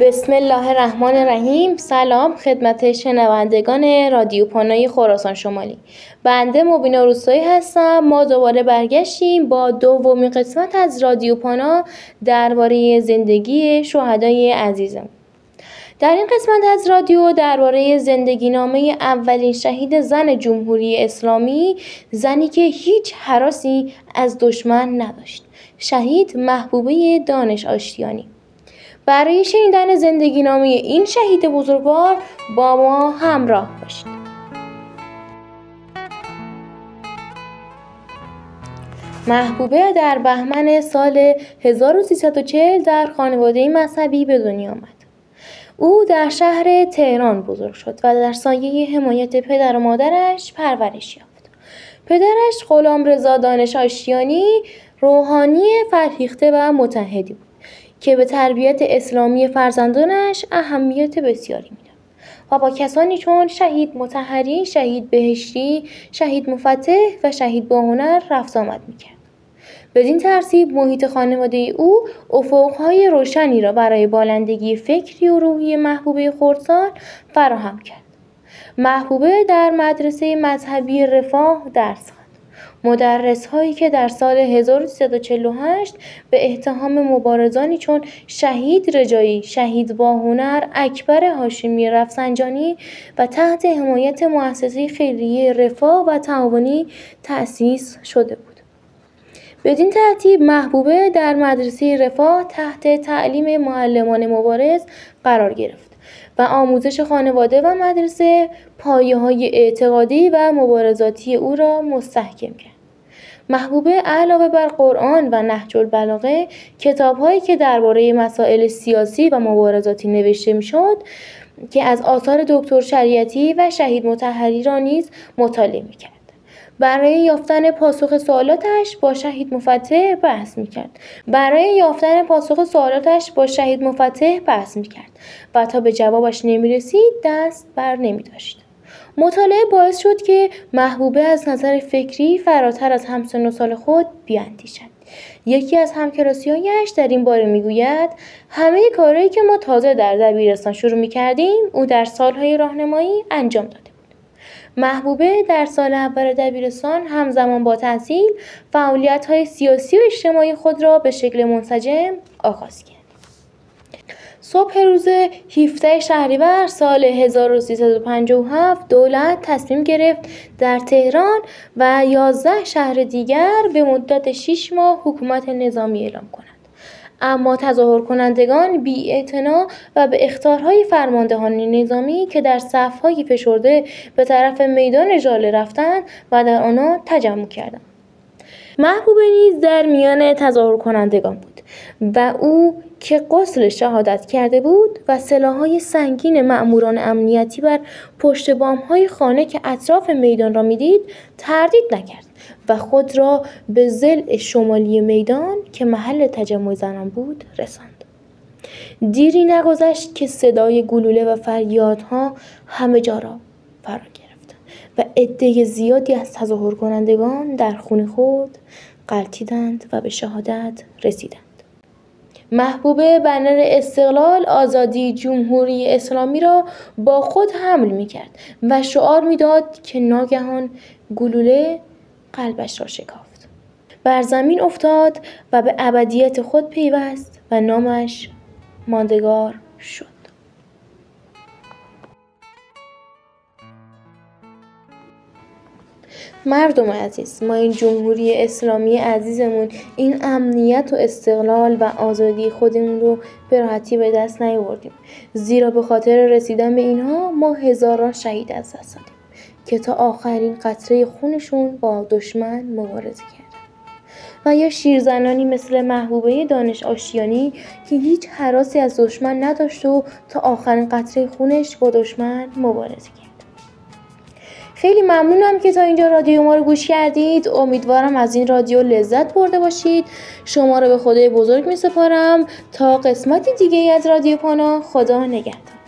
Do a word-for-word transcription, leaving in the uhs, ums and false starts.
بسم الله الرحمن الرحیم. سلام خدمت شنوندگان رادیو پانای خراسان شمالی. بنده مبینا روستایی هستم. ما دوباره برگشتیم با دومین قسمت از رادیو پانا درباره زندگی شهدای عزیزم. در این قسمت از رادیو درباره زندگی نامه اولین شهید زن جمهوری اسلامی، زنی که هیچ هراسی از دشمن نداشت، شهید محبوبه دانش آشتیانی. برای شنیدن زندگی نامه این شهید بزرگوار با ما همراه باشید. محبوبه در بهمن سال هزار و سیصد و چهل در خانواده مذهبی به دنیا آمد. او در شهر تهران بزرگ شد و در سایه حمایت پدر و مادرش پرورش یافت. پدرش غلامرضا دانش آشتیانی روحانی فرهیخته و متحدی بود که به تربیت اسلامی فرزندانش اهمیت بسیاری میداد و با کسانی چون شهید مطهری، شهید بهشتی، شهید مفتح و شهید باهنر رفت آمد میکرد. بدین ترتیب محیط خانواده او افقهای روشنی را برای بالندگی فکری و روحی محبوبه خردسال فراهم کرد. محبوبه در مدرسه مذهبی رفاه درس خواند. مدرس هایی که در سال هزار و سیصد و چهل و هشت به اتهام مبارزانی چون شهید رجایی، شهید باهنر، اکبر هاشمی رفسنجانی و تحت حمایت مؤسسه خیریه رفاه و تعاونی تأسیس شده بود. بدین ترتیب محبوبه در مدرسه رفاه تحت تعلیم معلمان مبارز قرار گرفت و آموزش خانواده و مدرسه پایه‌های اعتقادی و مبارزاتی او را مستحکم کرد. محبوبه علاوه بر قرآن و نهج البلاغه، کتاب‌هایی که درباره مسائل سیاسی و مبارزاتی نوشته می‌شد که از آثار دکتر شریعتی و شهید مطهری را نیز مطالعه می‌کرد. برای یافتن پاسخ سوالاتش با شهید مفتح بحث می‌کرد. برای یافتن پاسخ سوالاتش با شهید مفتح بحث می‌کرد و تا به جوابش نمی‌رسید دست بر نمی‌داشت. مطالعه باعث شد که محبوبه از نظر فکری فراتر از همسن و سال خود بیاندیشد. یکی از همکلاسی‌هایش در این باره میگوید همه کارهایی که ما تازه در دبیرستان شروع می‌کردیم او در سالهای راهنمایی انجام داده بود. محبوبه در سال اول دبیرستان همزمان با تحصیل فعالیت‌های سیاسی و اجتماعی خود را به شکل منسجم آغاز کرد. صبح روز هفدهم شهریور سال هزار و سیصد و پنجاه و هفت دولت تصمیم گرفت در تهران و یازده شهر دیگر به مدت شش ماه حکومت نظامی اعلام کند. اما تظاهر کنندگان بی‌اعتنا و به اخطارهای فرماندهان نظامی که در صف‌های فشرده به طرف میدان ژاله رفتند و در آنها تجمع کردند. محبوبه نیز در میان تظاهر کنندگان بود و او که غسل شهادت کرده بود و سلاح‌های سنگین مأموران امنیتی بر پشت بام‌های خانه که اطراف میدان را می‌دید تردید نکرد و خود را به ضلع شمالی میدان که محل تجمع زنان بود رساند. دیری نگذشت که صدای گلوله و فریادها همه جا را فرا گرفت و عده زیادی از تظاهر کنندگان در خون خود غلتیدند و به شهادت رسیدند. محبوبه بنر استقلال، آزادی، جمهوری اسلامی را با خود حمل می‌کرد و شعار می‌داد که ناگهان گلوله قلبش را شکافت. بر زمین افتاد و به ابدیت خود پیوست و نامش ماندگار شد. مردم عزیز، ما این جمهوری اسلامی عزیزمون، این امنیت و استقلال و آزادی خودمون رو به راحتی به دست نیاوردیم، زیرا به خاطر رسیدن به اینها ما هزاران شهید از دست دادیم که تا آخرین قطره خونشون با دشمن مبارزه کردن. و یا شیرزنانی مثل محبوبه دانش آشتیانی که هیچ هراسی از دشمن نداشت و تا آخرین قطره خونش با دشمن مبارزه کرد. خیلی ممنونم که تا اینجا رادیو ما رو گوش کردید. امیدوارم از این رادیو لذت برده باشید. شما رو به خدای بزرگ می سپارم تا قسمت دیگه از رادیو پانا. خدا نگهدار.